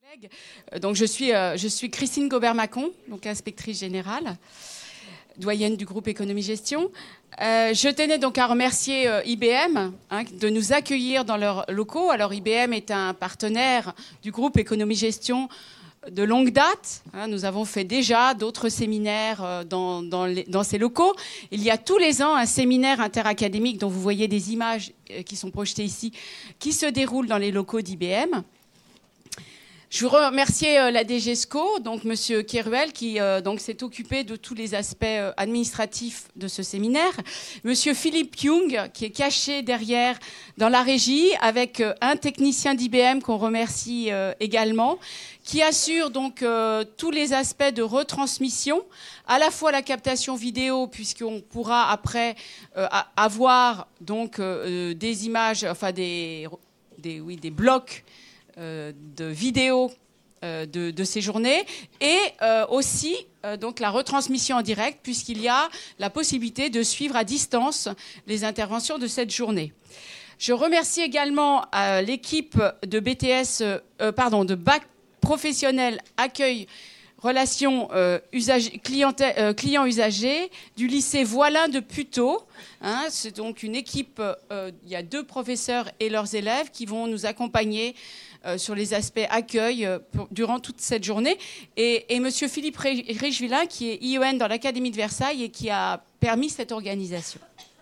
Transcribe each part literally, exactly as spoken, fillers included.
Donc je suis, euh, je suis Christine Gobert-Macon, donc inspectrice générale, doyenne du groupe Économie Gestion. Euh, je tenais donc à remercier euh, I B M hein, de nous accueillir dans leurs locaux. Alors I B M est un partenaire du groupe Économie Gestion de longue date. Hein, nous avons fait déjà d'autres séminaires euh, dans, dans, les, dans ces locaux. Il y a tous les ans un séminaire interacadémique dont vous voyez des images euh, qui sont projetées ici, qui se déroule dans les locaux d'I B M. Je veux remercier euh, la D G S C O, donc Monsieur Keruel, qui euh, donc s'est occupé de tous les aspects euh, administratifs de ce séminaire. Monsieur Philippe Young, qui est caché derrière dans la régie, avec euh, un technicien d'I B M qu'on remercie euh, également, qui assure donc euh, tous les aspects de retransmission, à la fois la captation vidéo, puisqu'on pourra après euh, avoir donc euh, des images, enfin des, des, oui, des blocs Euh, de vidéos euh, de, de ces journées et euh, aussi euh, donc la retransmission en direct puisqu'il y a la possibilité de suivre à distance les interventions de cette journée. Je remercie également euh, l'équipe de B T S, euh, pardon, de bac professionnel accueil relations euh, euh, clients-usagers du lycée Voilin de Puteaux. Hein, c'est donc une équipe, euh, il y a deux professeurs et leurs élèves qui vont nous accompagner euh, sur les aspects accueil euh, pour, durant toute cette journée. Et, et M. Philippe Richvillain, qui est I E N dans l'Académie de Versailles et qui a permis cette organisation.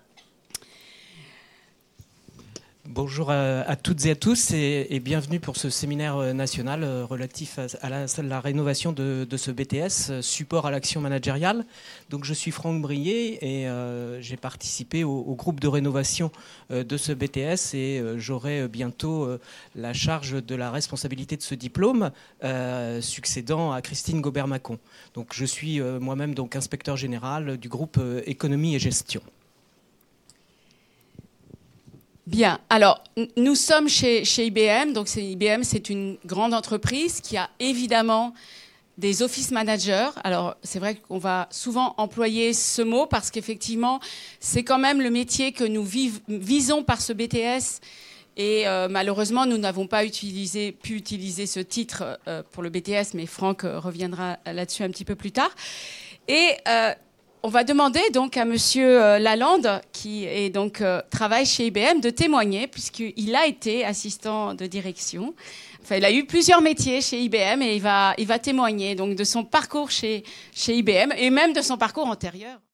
Bonjour à, à toutes et à tous et, et bienvenue pour ce séminaire national relatif à, à, la, à la rénovation de, de ce B T S, support à l'action managériale. Donc je suis Franck Brier et euh, j'ai participé au, au groupe de rénovation euh, de ce B T S et euh, j'aurai bientôt euh, la charge de la responsabilité de ce diplôme euh, succédant à Christine Gobert-Macon. Donc je suis euh, moi-même donc inspecteur général du groupe euh, Économie et Gestion. Bien, alors nous sommes chez, chez I B M, donc c'est, I B M c'est une grande entreprise qui a évidemment des office managers. Alors c'est vrai qu'on va souvent employer ce mot parce qu'effectivement c'est quand même le métier que nous vive, visons par ce B T S et euh, malheureusement nous n'avons pas utilisé, pu utiliser ce titre euh, pour le B T S, mais Franck euh, reviendra là-dessus un petit peu plus tard. Et euh, on va demander donc à Monsieur Lalande, qui est donc, euh, travaille chez I B M, de témoigner, puisqu'il a été assistant de direction. Enfin, il a eu plusieurs métiers chez I B M et il va, il va témoigner donc, de son parcours chez, chez I B M et même de son parcours antérieur.